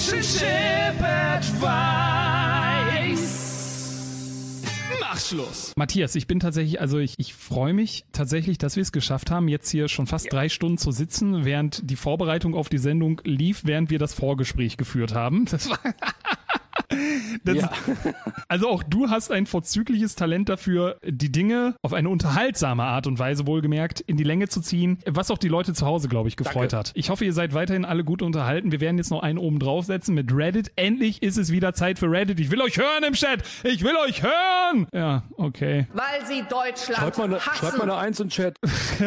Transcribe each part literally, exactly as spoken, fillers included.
Relationship Advice. Mach Schluss. Matthias, ich bin tatsächlich, also ich, ich freue mich tatsächlich, dass wir es geschafft haben, jetzt hier schon fast ja. drei Stunden zu sitzen, während die Vorbereitung auf die Sendung lief, während wir das Vorgespräch geführt haben. Das war... Das, ja. Also auch du hast ein vorzügliches Talent dafür, die Dinge auf eine unterhaltsame Art und Weise wohlgemerkt in die Länge zu ziehen, was auch die Leute zu Hause, glaube ich, gefreut Danke. hat. Ich hoffe, ihr seid weiterhin alle gut unterhalten. Wir werden jetzt noch einen oben draufsetzen mit Reddit. Endlich ist es wieder Zeit für Reddit. Ich will euch hören im Chat. Ich will euch hören. Ja, okay. Weil sie Deutschland schreibt mal eine, hassen. Schreibt mal eine Eins in den Chat.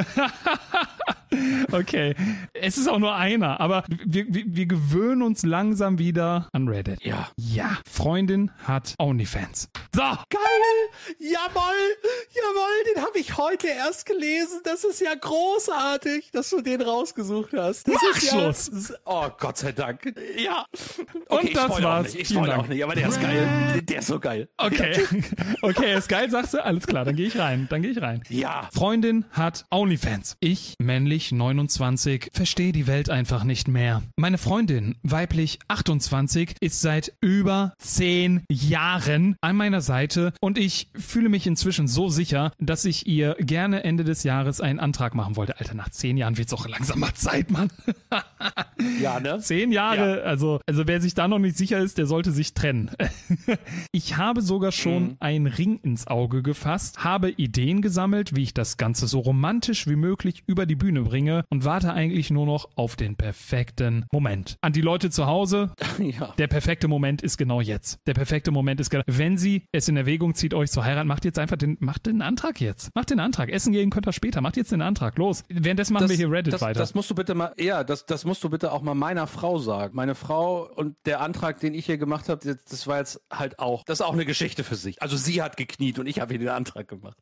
Okay. Es ist auch nur einer, aber wir, wir, wir gewöhnen uns langsam wieder an Reddit. Ja. Ja. Freundin hat OnlyFans. So. Geil. Jawohl. Jawohl. Den habe ich heute erst gelesen. Das ist ja großartig, dass du den rausgesucht hast. Das Mach ist Schluss. Ja, oh, Gott sei Dank. Ja. Okay, und das war's. Auch nicht. Ich spoil auch nicht, aber der ist geil. Der ist so geil. Okay. Okay, er ist geil, sagst du? Alles klar, dann gehe ich rein. Dann gehe ich rein. Ja. Freundin hat OnlyFans. Ich, männlich neunundzwanzig, verstehe die Welt einfach nicht mehr. Meine Freundin, weiblich achtundzwanzig, ist seit über zehn Jahren an meiner Seite und ich fühle mich inzwischen so sicher, dass ich ihr gerne Ende des Jahres einen Antrag machen wollte. Alter, nach zehn Jahren wird's auch langsam mal Zeit, Mann. Ja, ne? Zehn Jahre, ja. also, also wer sich da noch nicht sicher ist, der sollte sich trennen. Ich habe sogar schon mhm. einen Ring ins Auge gefasst, habe Ideen gesammelt, wie ich das Ganze so romantisch wie möglich über die Bühne bringe und warte eigentlich nur noch auf den perfekten Moment. An die Leute zu Hause, ja. Der perfekte Moment ist genau jetzt. Der perfekte Moment ist genau, wenn sie es in Erwägung zieht, euch zu heiraten, macht jetzt einfach den, macht den Antrag jetzt. Macht den Antrag. Essen gehen könnt ihr später. Macht jetzt den Antrag. Los. Währenddessen machen das, wir hier Reddit das, weiter. Das musst du bitte mal, ja, das, das musst du bitte auch mal meiner Frau sagen. Meine Frau und der Antrag, den ich hier gemacht habe, das, das war jetzt halt auch, das ist auch eine Geschichte für sich. Also sie hat gekniet und ich habe ihr den Antrag gemacht.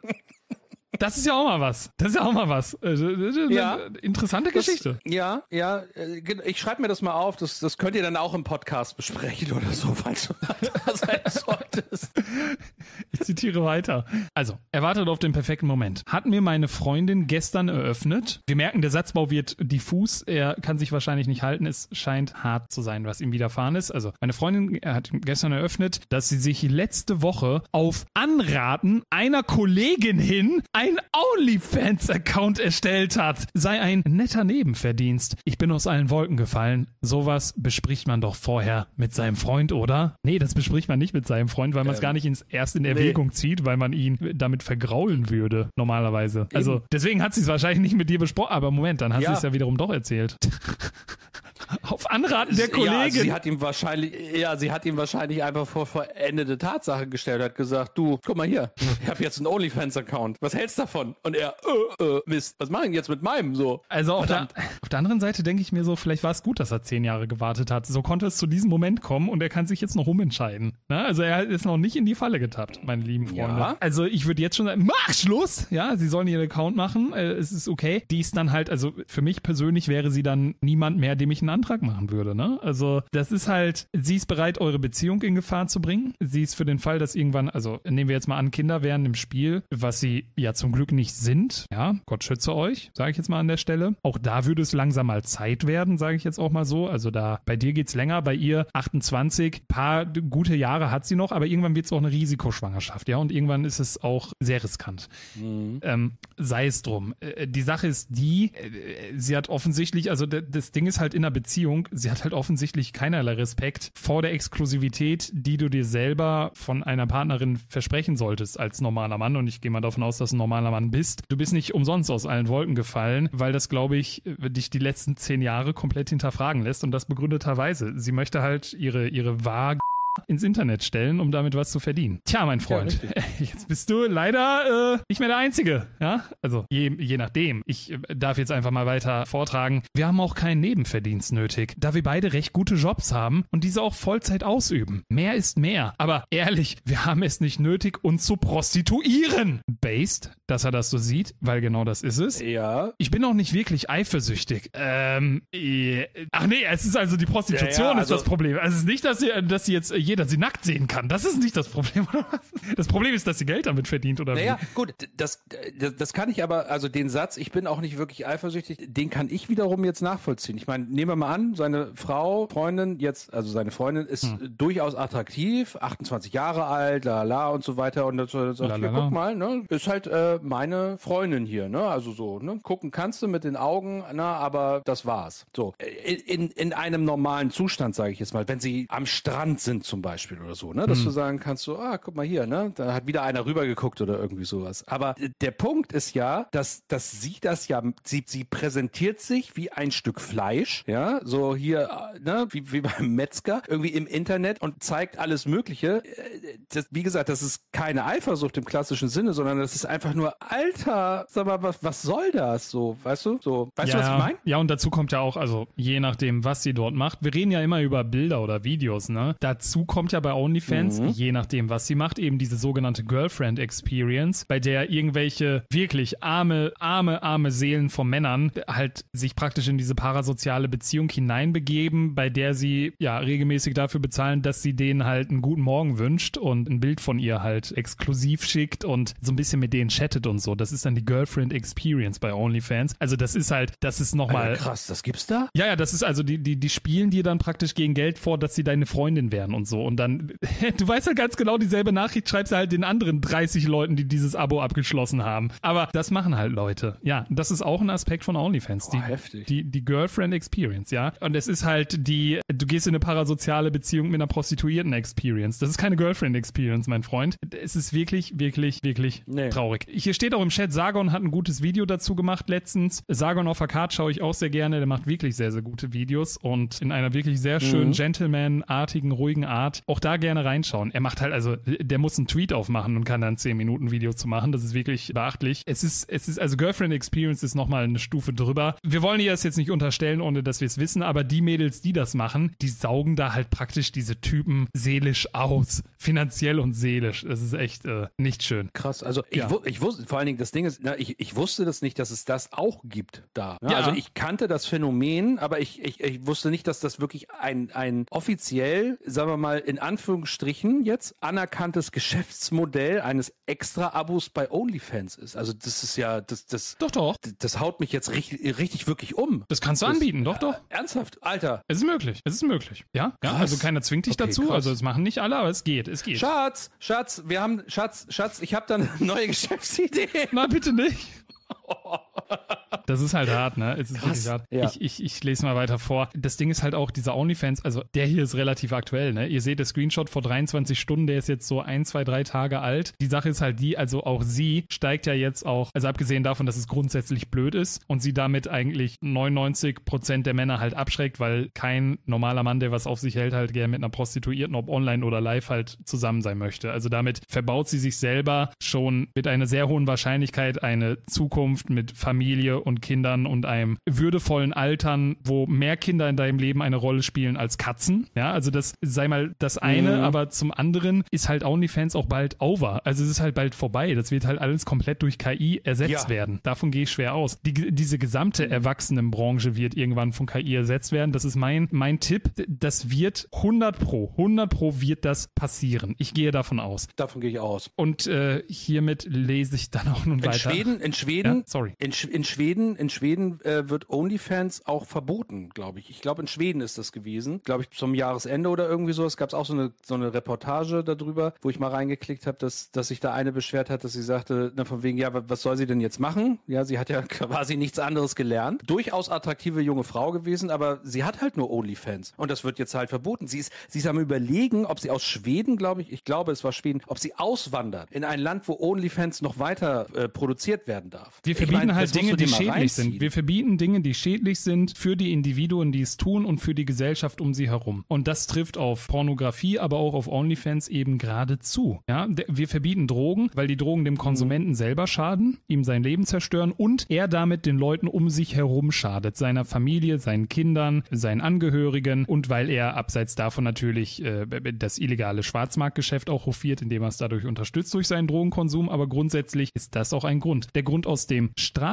Das ist ja auch mal was. Das ist ja auch mal was. Ja. Interessante das, Geschichte. Ja, ja. Ich schreibe mir das mal auf. Das, das könnt ihr dann auch im Podcast besprechen oder so, falls du da sein solltest. Ich zitiere weiter. Also, er wartet auf den perfekten Moment. Hat mir meine Freundin gestern eröffnet. Wir merken, der Satzbau wird diffus. Er kann sich wahrscheinlich nicht halten. Es scheint hart zu sein, was ihm widerfahren ist. Also, meine Freundin hat gestern eröffnet, dass sie sich letzte Woche auf Anraten einer Kollegin hin ein OnlyFans-Account erstellt hat. Sei ein netter Nebenverdienst. Ich bin aus allen Wolken gefallen. Sowas bespricht man doch vorher mit seinem Freund, oder? Nee, das bespricht man nicht mit seinem Freund, weil man es ähm, gar nicht ins, erst in Erwägung nee. zieht, weil man ihn damit vergraulen würde, normalerweise. Eben. Also, deswegen hat sie es wahrscheinlich nicht mit dir besprochen. Aber Moment, dann hat ja. sie es ja wiederum doch erzählt. Auf Anraten der Kollegin. Ja, sie hat ihm wahrscheinlich, ja, sie hat ihm wahrscheinlich einfach vor vollendete Tatsachen gestellt, hat gesagt, du, guck mal hier, ich habe jetzt einen OnlyFans-Account. Was hältst du davon? Und er, äh, äh, Mist, was mache ich jetzt mit meinem so? Also auf der, auf der anderen Seite denke ich mir so, vielleicht war es gut, dass er zehn Jahre gewartet hat. So konnte es zu diesem Moment kommen und er kann sich jetzt noch umentscheiden. Ne? Also er ist noch nicht in die Falle getappt, meine lieben Freunde. Ja. Also ich würde jetzt schon sagen, mach Schluss! Ja, sie sollen ihren Account machen, äh, es ist okay. Die ist dann halt, also für mich persönlich wäre sie dann niemand mehr, dem ich einen Antrag machen würde, ne? Also das ist halt, sie ist bereit, eure Beziehung in Gefahr zu bringen. Sie ist für den Fall, dass irgendwann, also nehmen wir jetzt mal an, Kinder wären im Spiel, was sie ja zum Glück nicht sind. Ja, Gott schütze euch, sage ich jetzt mal an der Stelle. Auch da würde es langsam mal Zeit werden, sage ich jetzt auch mal so. Also da, bei dir geht's länger, bei ihr achtundzwanzig, paar gute Jahre hat sie noch, aber irgendwann wird es auch eine Risikoschwangerschaft, ja, und irgendwann ist es auch sehr riskant. Mhm. Ähm, sei es drum. Äh, die Sache ist die, äh, sie hat offensichtlich, also d- das Ding ist halt in einer Beziehung, sie hat halt offensichtlich keinerlei Respekt vor der Exklusivität, die du dir selber von einer Partnerin versprechen solltest als normaler Mann, und ich gehe mal davon aus, dass du ein normaler Mann bist. Du bist nicht umsonst aus allen Wolken gefallen, weil das, glaube ich, dich die letzten zehn Jahre komplett hinterfragen lässt, und das begründeterweise. Sie möchte halt ihre, ihre Waage ins Internet stellen, um damit was zu verdienen. Tja, mein Freund, ja, jetzt bist du leider äh, nicht mehr der Einzige. Ja, also je, je nachdem. Ich äh, darf jetzt einfach mal weiter vortragen. Wir haben auch keinen Nebenverdienst nötig, da wir beide recht gute Jobs haben und diese auch Vollzeit ausüben. Mehr ist mehr. Aber ehrlich, wir haben es nicht nötig, uns zu prostituieren. Based, dass er das so sieht, weil genau das ist es. Ja. Ich bin auch nicht wirklich eifersüchtig. Ähm, äh, ach nee, es ist also die Prostitution, ja, ja, also ist das Problem. Also es ist nicht, dass sie, dass sie jetzt jeden jeder sie nackt sehen kann. Das ist nicht das Problem, oder was? Das Problem ist, dass sie Geld damit verdient, oder Naja, wie? gut, das, das, das kann ich aber, also den Satz, ich bin auch nicht wirklich eifersüchtig, den kann ich wiederum jetzt nachvollziehen. Ich meine, nehmen wir mal an, seine Frau, Freundin, jetzt, also seine Freundin ist hm. durchaus attraktiv, achtundzwanzig Jahre alt, la la und so weiter und das, das sagt, hier, guck mal, ne, ist halt äh, meine Freundin hier, ne, also so, ne, gucken kannst du mit den Augen, na, aber das war's. So, in, in einem normalen Zustand, sage ich jetzt mal, wenn sie am Strand sind zum Beispiel oder so, ne, dass hm. du sagen kannst, so, ah, guck mal hier, ne, da hat wieder einer rübergeguckt oder irgendwie sowas. Aber der Punkt ist ja, dass, dass sie das ja, sie, sie präsentiert sich wie ein Stück Fleisch, ja, so hier, ne, wie, wie beim Metzger, irgendwie im Internet und zeigt alles Mögliche. Das, wie gesagt, das ist keine Eifersucht im klassischen Sinne, sondern das ist einfach nur, Alter, sag mal, was, was soll das so, weißt du? So, weißt ja, du, was ich meine? Ja, und dazu kommt ja auch, also je nachdem, was sie dort macht, wir reden ja immer über Bilder oder Videos, ne? Dazu kommt ja bei OnlyFans, mhm. je nachdem, was sie macht, eben diese sogenannte Girlfriend Experience, bei der irgendwelche wirklich arme, arme, arme Seelen von Männern halt sich praktisch in diese parasoziale Beziehung hineinbegeben, bei der sie ja regelmäßig dafür bezahlen, dass sie denen halt einen guten Morgen wünscht und ein Bild von ihr halt exklusiv schickt und so ein bisschen mit denen chattet und so. Das ist dann die Girlfriend Experience bei OnlyFans. Also das ist halt, das ist nochmal... Alter, krass, das gibt's da? Ja, ja, das ist also, die, die, die spielen dir dann praktisch gegen Geld vor, dass sie deine Freundin werden und so. Und dann, du weißt halt ganz genau, dieselbe Nachricht schreibst du halt den anderen dreißig Leuten, die dieses Abo abgeschlossen haben. Aber das machen halt Leute. Ja, das ist auch ein Aspekt von OnlyFans. Boah, die, heftig. Die, die Girlfriend Experience, ja. Und es ist halt die, du gehst in eine parasoziale Beziehung mit einer Prostituierten Experience. Das ist keine Girlfriend Experience, mein Freund. Es ist wirklich, wirklich, wirklich nee. traurig. Hier steht auch im Chat, Sargon hat ein gutes Video dazu gemacht letztens. Sargon auf der Card schaue ich auch sehr gerne. Der macht wirklich sehr, sehr gute Videos und in einer wirklich sehr schönen, mhm. Gentleman-artigen, ruhigen Art. Auch da gerne reinschauen. Er macht halt, also, der muss einen Tweet aufmachen und kann dann zehn Minuten Video zu machen. Das ist wirklich beachtlich. Es ist, es ist, also Girlfriend Experience ist nochmal eine Stufe drüber. Wir wollen ihr das jetzt nicht unterstellen, ohne dass wir es wissen, aber die Mädels, die das machen, die saugen da halt praktisch diese Typen seelisch aus. Finanziell und seelisch. Das ist echt äh, nicht schön. Krass. Also ich, ja. wu- ich wusste, vor allen Dingen das Ding ist, na, ich, ich wusste das nicht, dass es das auch gibt da. Ja, ja. Also ich kannte das Phänomen, aber ich, ich, ich wusste nicht, dass das wirklich ein, ein offiziell, sagen wir mal in Anführungsstrichen jetzt, anerkanntes Geschäftsmodell eines Extra-Abos bei OnlyFans ist. Also das ist ja, das, das, doch, doch. Das, das haut mich jetzt richtig, richtig wirklich um. Das kannst du das, anbieten, doch, doch. Äh, ernsthaft, Alter. Es ist möglich, es ist möglich. Ja, ja. Also keiner zwingt dich okay, dazu, krass. Also das machen nicht alle, aber es geht, es geht. Schatz, Schatz, wir haben, Schatz, Schatz, ich habe da eine neue Geschäftsidee. Na, bitte nicht. Das ist halt hart, ne? Es ist Krass, wirklich hart. Ja. Ich, ich, ich lese mal weiter vor. Das Ding ist halt auch, dieser OnlyFans, also der hier ist relativ aktuell, ne? Ihr seht das Screenshot vor dreiundzwanzig Stunden, der ist jetzt so ein, zwei, drei Tage alt. Die Sache ist halt die, also auch sie steigt ja jetzt auch, also abgesehen davon, dass es grundsätzlich blöd ist und sie damit eigentlich neunundneunzig Prozent der Männer halt abschreckt, weil kein normaler Mann, der was auf sich hält, halt gerne mit einer Prostituierten, ob online oder live, halt zusammen sein möchte. Also damit verbaut sie sich selber schon mit einer sehr hohen Wahrscheinlichkeit eine Zukunft mit Familie und Kindern und einem würdevollen Altern, wo mehr Kinder in deinem Leben eine Rolle spielen als Katzen. Ja, also das sei mal das eine, mhm. aber zum anderen ist halt OnlyFans auch bald over. Also es ist halt bald vorbei. Das wird halt alles komplett durch K I ersetzt ja. werden. Davon gehe ich schwer aus. Die, diese gesamte Erwachsenenbranche wird irgendwann von K I ersetzt werden. Das ist mein, mein Tipp. Das wird hundert pro, hundert pro wird das passieren. Ich gehe davon aus. Davon gehe ich aus. Und äh, hiermit lese ich dann auch nun in weiter. Schweden, in Schweden, ja? Sorry. In, in Schweden, in Schweden äh, wird OnlyFans auch verboten, glaube ich. Ich glaube, in Schweden ist das gewesen. Glaube ich, zum Jahresende oder irgendwie so. Es gab auch so eine, so eine Reportage darüber, wo ich mal reingeklickt habe, dass, dass sich da eine beschwert hat, dass sie sagte, na, von wegen, ja, was soll sie denn jetzt machen? Ja, sie hat ja quasi nichts anderes gelernt. Durchaus attraktive junge Frau gewesen, aber sie hat halt nur OnlyFans. Und das wird jetzt halt verboten. Sie ist, sie ist am Überlegen, ob sie aus Schweden, glaube ich, ich glaube, es war Schweden, ob sie auswandert in ein Land, wo OnlyFans noch weiter äh, produziert werden darf. Wir verbieten ich mein, halt Dinge, die schädlich sind. Wir verbieten Dinge, die schädlich sind für die Individuen, die es tun und für die Gesellschaft um sie herum. Und das trifft auf Pornografie, aber auch auf OnlyFans eben gerade zu. Ja, wir verbieten Drogen, weil die Drogen dem Konsumenten mhm. selber schaden, ihm sein Leben zerstören und er damit den Leuten um sich herum schadet. Seiner Familie, seinen Kindern, seinen Angehörigen und weil er abseits davon natürlich äh, das illegale Schwarzmarktgeschäft auch hofiert, indem er es dadurch unterstützt durch seinen Drogenkonsum. Aber grundsätzlich ist das auch ein Grund. Der Grund, aus dem Straftaten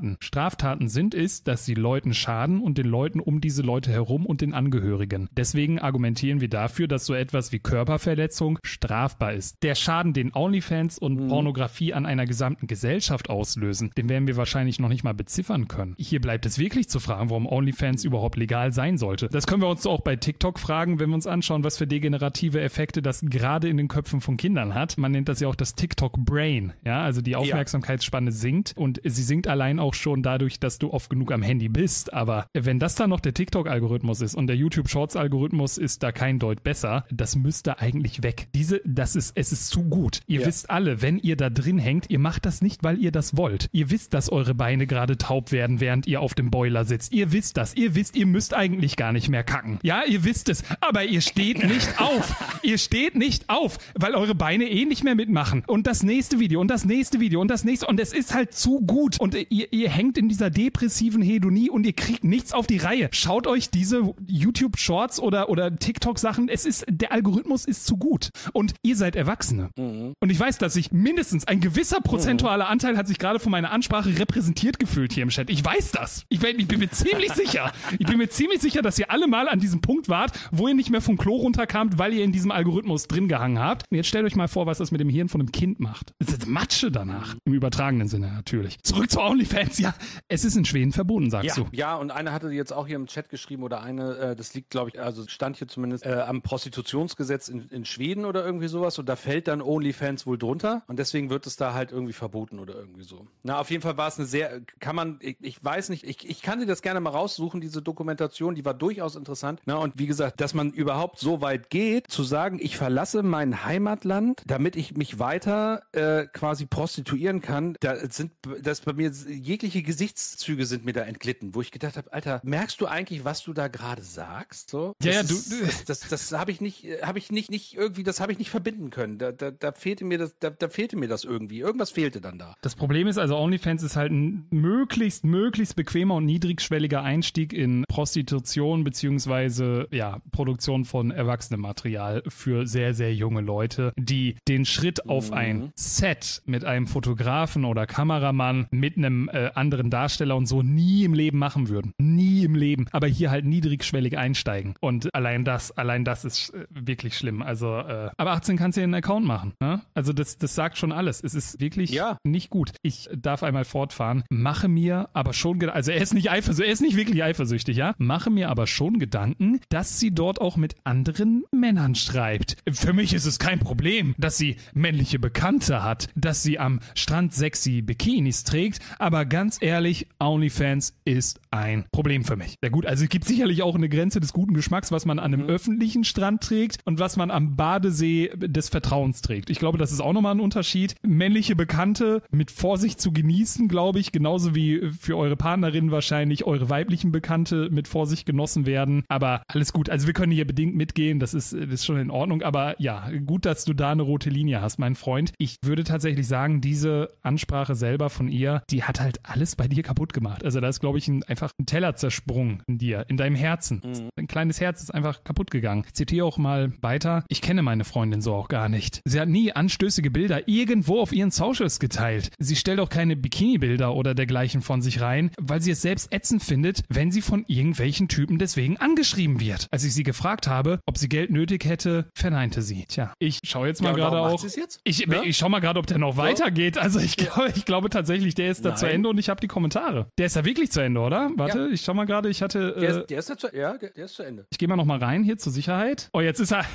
Straftaten Straftaten sind, ist, dass sie Leuten schaden und den Leuten um diese Leute herum und den Angehörigen. Deswegen argumentieren wir dafür, dass so etwas wie Körperverletzung strafbar ist. Der Schaden, den OnlyFans und mhm. Pornografie an einer gesamten Gesellschaft auslösen, den werden wir wahrscheinlich noch nicht mal beziffern können. Hier bleibt es wirklich zu fragen, warum OnlyFans überhaupt legal sein sollte. Das können wir uns auch bei TikTok fragen, wenn wir uns anschauen, was für degenerative Effekte das gerade in den Köpfen von Kindern hat. Man nennt das ja auch das TikTok-Brain. Ja, also die Aufmerksamkeitsspanne ja. sinkt und sie sinkt allein auch schon dadurch, dass du oft genug am Handy bist. Aber wenn das dann noch der TikTok-Algorithmus ist und der YouTube-Shorts-Algorithmus ist da kein Deut besser, das müsste eigentlich weg. Diese, das ist, es ist zu gut. Ihr ja. wisst alle, wenn ihr da drin hängt, ihr macht das nicht, weil ihr das wollt. Ihr wisst, dass eure Beine gerade taub werden, während ihr auf dem Boiler sitzt. Ihr wisst das. Ihr wisst, ihr müsst eigentlich gar nicht mehr kacken. Ja, ihr wisst es. Aber ihr steht nicht auf. Ihr steht nicht auf, weil eure Beine eh nicht mehr mitmachen. Und das nächste Video und das nächste Video und das nächste. Und es ist halt zu gut. Und ihr, ihr hängt in dieser depressiven Hedonie und ihr kriegt nichts auf die Reihe. Schaut euch diese YouTube-Shorts oder, oder TikTok-Sachen. Es ist, der Algorithmus ist zu gut. Und ihr seid Erwachsene. Mhm. Und ich weiß, dass sich mindestens ein gewisser prozentualer Anteil hat sich gerade von meiner Ansprache repräsentiert gefühlt hier im Chat. Ich weiß das. Ich bin, ich bin mir ziemlich sicher. Ich bin mir ziemlich sicher, dass ihr alle mal an diesem Punkt wart, wo ihr nicht mehr vom Klo runterkamt, weil ihr in diesem Algorithmus drin gehangen habt. Und jetzt stellt euch mal vor, was das mit dem Hirn von einem Kind macht. Das ist Matsche danach. Im übertragenen Sinne natürlich. Zurück zu OnlyFans. Ja, es ist in Schweden verboten, sagst ja, du. Ja, und eine hatte jetzt auch hier im Chat geschrieben oder eine, äh, das liegt, glaube ich, also stand hier zumindest äh, am Prostitutionsgesetz in, in Schweden oder irgendwie sowas und da fällt dann OnlyFans wohl drunter und deswegen wird es da halt irgendwie verboten oder irgendwie so. Na, auf jeden Fall war es eine sehr, kann man, ich, ich weiß nicht, ich, ich kann dir das gerne mal raussuchen, diese Dokumentation, die war durchaus interessant. Na, und wie gesagt, dass man überhaupt so weit geht, zu sagen, ich verlasse mein Heimatland, damit ich mich weiter äh, quasi prostituieren kann, da sind, das bei mir jegliche Gesichtszüge sind mir da entglitten, wo ich gedacht habe, Alter, merkst du eigentlich, was du da gerade sagst? So? Ja, das ja, ist, du, das, das, das habe ich nicht, habe ich nicht, nicht irgendwie, das habe ich nicht verbinden können. Da, da, da fehlte mir das, da, da fehlte mir das irgendwie. Irgendwas fehlte dann da. Das Problem ist also, OnlyFans ist halt ein möglichst, möglichst bequemer und niedrigschwelliger Einstieg in Prostitution beziehungsweise ja, Produktion von Erwachsenenmaterial für sehr, sehr junge Leute, die den Schritt auf mhm. ein Set mit einem Fotografen oder Kameramann mit einem äh, anderen Darsteller und so nie im Leben machen würden. Nie im Leben. Aber hier halt niedrigschwellig einsteigen. Und allein das, allein das ist äh, wirklich schlimm. Also, äh, aber achtzehn kannst du ja einen Account machen. Ne? Also das, das sagt schon alles. Es ist wirklich ja. nicht gut. Ich darf einmal fortfahren. Mache mir aber schon, also er ist nicht eifersüchtig, er ist nicht wirklich eifersüchtig, ja? Mache mir aber schon Gedanken, dass sie dort auch mit anderen Männern schreibt. Für mich ist es kein Problem, dass sie männliche Bekannte hat, dass sie am Strand sexy Bikinis trägt, aber ganz ehrlich, OnlyFans ist ein Problem für mich. Ja gut, also es gibt sicherlich auch eine Grenze des guten Geschmacks, was man an einem mhm. öffentlichen Strand trägt und was man am Badesee des Vertrauens trägt. Ich glaube, das ist auch nochmal ein Unterschied. Männliche Bekannte mit Vorsicht zu genießen, glaube ich, genauso wie für eure Partnerin wahrscheinlich eure weiblichen Bekannte mit Vorsicht genossen werden. Aber alles gut, also wir können hier bedingt mitgehen, das ist, das ist schon in Ordnung. Aber ja, gut, dass du da eine rote Linie hast, mein Freund. Ich würde tatsächlich sagen, diese Ansprache selber von ihr, die hat halt alles bei dir kaputt gemacht. Also da ist, glaube ich, ein, einfach ein Teller zersprungen in dir, in deinem Herzen. Mhm. Ein kleines Herz ist einfach kaputt gegangen. Ich zitiere auch mal weiter. Ich kenne meine Freundin so auch gar nicht. Sie hat nie anstößige Bilder irgendwo auf ihren Socials geteilt. Sie stellt auch keine Bikini-Bilder oder dergleichen von sich rein, weil sie es selbst ätzend findet, wenn sie von irgendwelchen Typen deswegen angeschrieben wird. Als ich sie gefragt habe, ob sie Geld nötig hätte, verneinte sie. Tja, ich schaue jetzt mal ja, gerade auch. Jetzt? Ich, ja? ich schaue mal gerade, ob der noch so? weitergeht. Also ich glaube, ich glaube tatsächlich, der ist da Nein. zu Ende und ich habe die Kommentare. Der ist da wirklich zu Ende, oder? Warte, ja. ich schau mal gerade, ich hatte... Äh, der, ist, der, ist da zu, ja, der, der ist zu Ende. Ich gehe mal noch mal rein hier zur Sicherheit. Oh, jetzt ist er...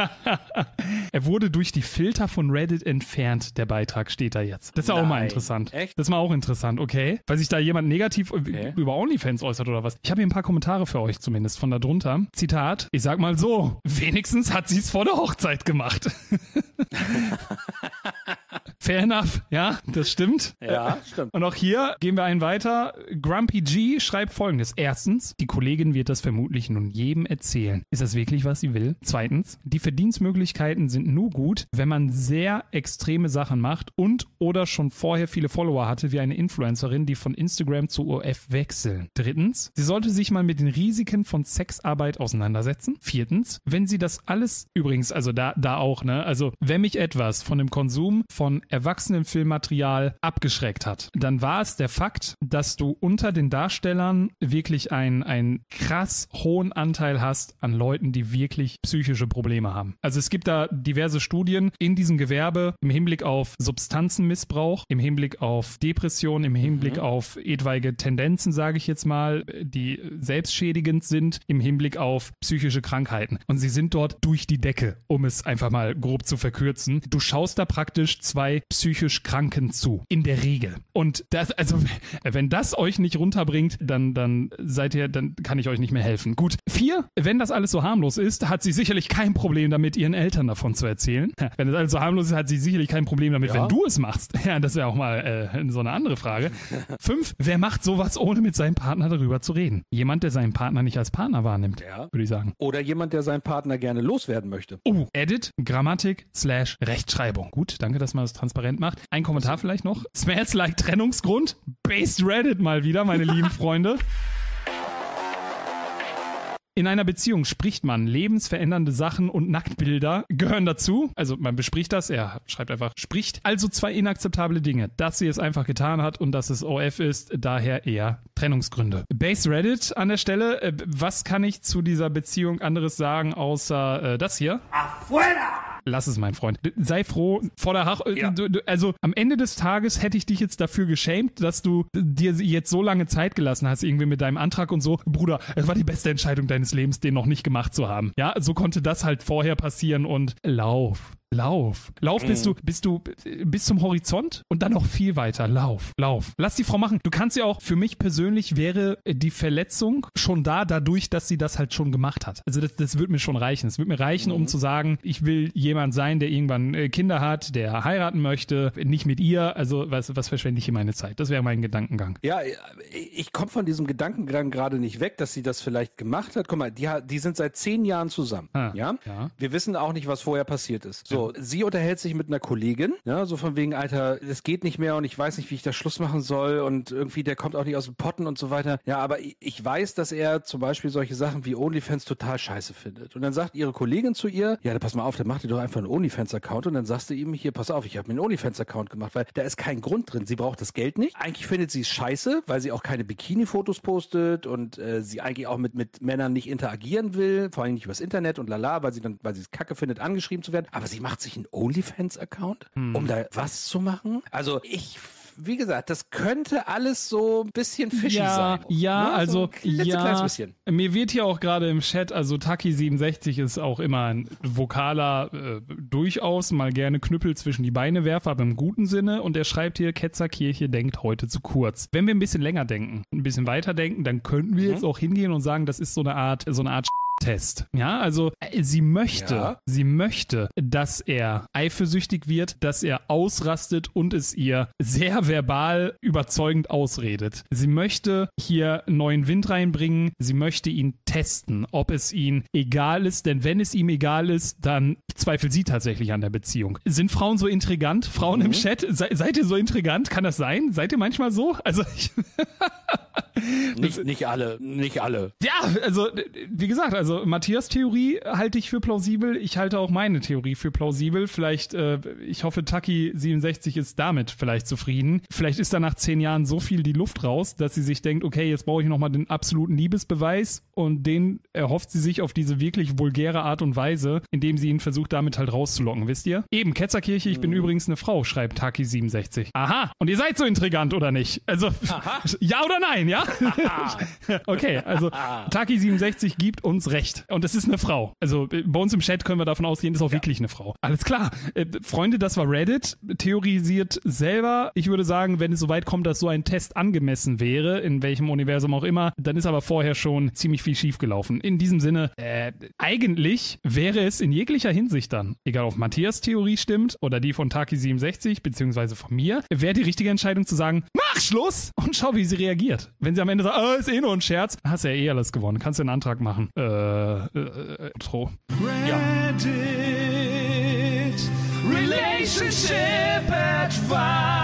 er wurde durch die Filter von Reddit entfernt, der Beitrag steht da jetzt. Das ist ja auch mal interessant. Echt? Das ist mal auch interessant, okay. Weil sich da jemand negativ okay. über OnlyFans äußert oder was. Ich habe hier ein paar Kommentare für euch zumindest von da drunter. Zitat, ich sag mal so, wenigstens hat sie es vor der Hochzeit gemacht. Fair enough, ja, das stimmt. Ja, stimmt. Und auch hier gehen wir einen weiter. Grumpy G schreibt Folgendes. Erstens, die Kollegin wird das vermutlich nun jedem erzählen. Ist das wirklich, was sie will? Zweitens, die Verdienstmöglichkeiten sind nur gut, wenn man sehr extreme Sachen macht und oder schon vorher viele Follower hatte, wie eine Influencerin, die von Instagram zu O F wechseln. Drittens, sie sollte sich mal mit den Risiken von Sexarbeit auseinandersetzen. Viertens, wenn sie das alles, übrigens, also da, da auch, ne, also wenn mich etwas von dem Konsum von Erwachsenenfilmmaterial abgeschreckt hat, dann war es der Fakt, dass du unter den Darstellern wirklich einen, einen krass hohen Anteil hast an Leuten, die wirklich psychische Probleme haben. Also es gibt da diverse Studien in diesem Gewerbe im Hinblick auf Substanzenmissbrauch, im Hinblick auf Depression, im Hinblick mhm. auf etwaige Tendenzen, sage ich jetzt mal, die selbstschädigend sind, im Hinblick auf psychische Krankheiten. Und sie sind dort durch die Decke, um es einfach mal grob zu verkürzen. Du schaust da praktisch zwei psychisch Kranken zu. In der Regel. Und das, also, wenn das euch nicht runterbringt, dann, dann seid ihr, dann kann ich euch nicht mehr helfen. Gut. Vier, wenn das alles so harmlos ist, hat sie sicherlich kein Problem damit, ihren Eltern davon zu erzählen. Wenn das alles so harmlos ist, hat sie sicherlich kein Problem damit, ja. wenn du es machst. Ja, das wäre auch mal äh, so eine andere Frage. Fünf, wer macht sowas, ohne mit seinem Partner darüber zu reden? Jemand, der seinen Partner nicht als Partner wahrnimmt, ja. würde ich sagen. Oder jemand, der seinen Partner gerne loswerden möchte. Oh, Edit, Grammatik, slash Rechtschreibung. Gut, danke, dass man das transparent macht. Ein Kommentar vielleicht noch. Smells like Trennungsgrund. Based Reddit mal wieder, meine lieben Freunde. In einer Beziehung spricht man, lebensverändernde Sachen und Nacktbilder gehören dazu. Also man bespricht das, er schreibt einfach, spricht. Also zwei inakzeptable Dinge. Dass sie es einfach getan hat und dass es O F ist, daher eher Trennungsgründe. Base Reddit an der Stelle. Was kann ich zu dieser Beziehung anderes sagen, außer äh, das hier? Afuera! Lass es, mein Freund. Sei froh, vor der Hach... Ja. Du, du, also am Ende des Tages hätte ich dich jetzt dafür geschämt, dass du dir jetzt so lange Zeit gelassen hast, irgendwie mit deinem Antrag und so. Bruder, es war die beste Entscheidung deines Lebens, den noch nicht gemacht zu haben. Ja, so konnte das halt vorher passieren und lauf. Lauf. Lauf bist du, bist du bis zum Horizont und dann noch viel weiter. Lauf. Lauf. Lass die Frau machen. Du kannst ja auch, für mich persönlich wäre die Verletzung schon da, dadurch, dass sie das halt schon gemacht hat. Also das, das wird mir schon reichen. Es wird mir reichen, mhm. um zu sagen, ich will jemand sein, der irgendwann Kinder hat, der heiraten möchte, nicht mit ihr. Also was, was verschwende ich hier meine Zeit? Das wäre mein Gedankengang. Ja, ich komme von diesem Gedankengang gerade nicht weg, dass sie das vielleicht gemacht hat. Guck mal, die, die sind seit zehn Jahren zusammen. Ah, ja? ja? Wir wissen auch nicht, was vorher passiert ist. So. So, sie unterhält sich mit einer Kollegin, ja, so von wegen, Alter, das geht nicht mehr und ich weiß nicht, wie ich da Schluss machen soll und irgendwie, der kommt auch nicht aus dem Potten und so weiter. Ja, aber ich weiß, dass er zum Beispiel solche Sachen wie OnlyFans total scheiße findet. Und dann sagt ihre Kollegin zu ihr, ja, pass mal auf, dann mach dir doch einfach einen OnlyFans-Account und dann sagst du ihm, hier, pass auf, ich habe mir einen OnlyFans-Account gemacht, weil da ist kein Grund drin. Sie braucht das Geld nicht. Eigentlich findet sie es scheiße, weil sie auch keine Bikini-Fotos postet und äh, sie eigentlich auch mit, mit Männern nicht interagieren will, vor allem nicht übers Internet und lala, weil sie dann, weil sie es kacke findet, angeschrieben zu werden. Aber sie macht sich einen OnlyFans-Account, hm. um da was zu machen? Also ich, wie gesagt, das könnte alles so ein bisschen fishy ja, sein. Ja, ne? also so ein ja, bisschen. Mir wird hier auch gerade im Chat, also Taki siebenundsechzig ist auch immer ein vokaler, äh, durchaus mal gerne Knüppel zwischen die Beine werfe, aber im guten Sinne. Und er schreibt hier, Ketzerkirche denkt heute zu kurz. Wenn wir ein bisschen länger denken, ein bisschen weiter denken, dann könnten wir mhm. jetzt auch hingehen und sagen, das ist so eine Art, so eine Art Test. Ja, also sie möchte, ja. sie möchte, dass er eifersüchtig wird, dass er ausrastet und es ihr sehr verbal überzeugend ausredet. Sie möchte hier neuen Wind reinbringen, sie möchte ihn testen, ob es ihm egal ist, denn wenn es ihm egal ist, dann zweifelt sie tatsächlich an der Beziehung. Sind Frauen so intrigant? Frauen mhm. im Chat, se, seid ihr so intrigant? Kann das sein? Seid ihr manchmal so? Also ich nicht, nicht alle, nicht alle. Ja, also wie gesagt, also Matthias Theorie halte ich für plausibel. Ich halte auch meine Theorie für plausibel. Vielleicht, äh, ich hoffe, Taki siebenundsechzig ist damit vielleicht zufrieden. Vielleicht ist da nach zehn Jahren so viel die Luft raus, dass sie sich denkt, okay, jetzt brauche ich nochmal den absoluten Liebesbeweis und den erhofft sie sich auf diese wirklich vulgäre Art und Weise, indem sie ihn versucht, damit halt rauszulocken, wisst ihr? Eben, Ketzerkirche, ich bin mhm. übrigens eine Frau, schreibt Taki siebenundsechzig. Aha, und ihr seid so intrigant, oder nicht? Also, Aha. ja oder nein, ja? Okay, also Taki siebenundsechzig gibt uns recht. Und es ist eine Frau. Also bei uns im Chat können wir davon ausgehen, das ist auch ja. wirklich eine Frau. Alles klar. Äh, Freunde, das war Reddit. Theorisiert selber. Ich würde sagen, wenn es so weit kommt, dass so ein Test angemessen wäre, in welchem Universum auch immer, dann ist aber vorher schon ziemlich viel schiefgelaufen. In diesem Sinne, äh, eigentlich wäre es in jeglicher Hinsicht dann, egal ob Matthias Theorie stimmt oder die von Taki siebenundsechzig, beziehungsweise von mir, wäre die richtige Entscheidung zu sagen, mach Schluss und schau, wie sie reagiert. Wenn sie am Ende sagt, oh, ist eh nur ein Scherz, dann hast du ja eh alles gewonnen. Kannst du einen Antrag machen. Äh, äh, äh Tro. Ja. Reddit, Relationship Advice.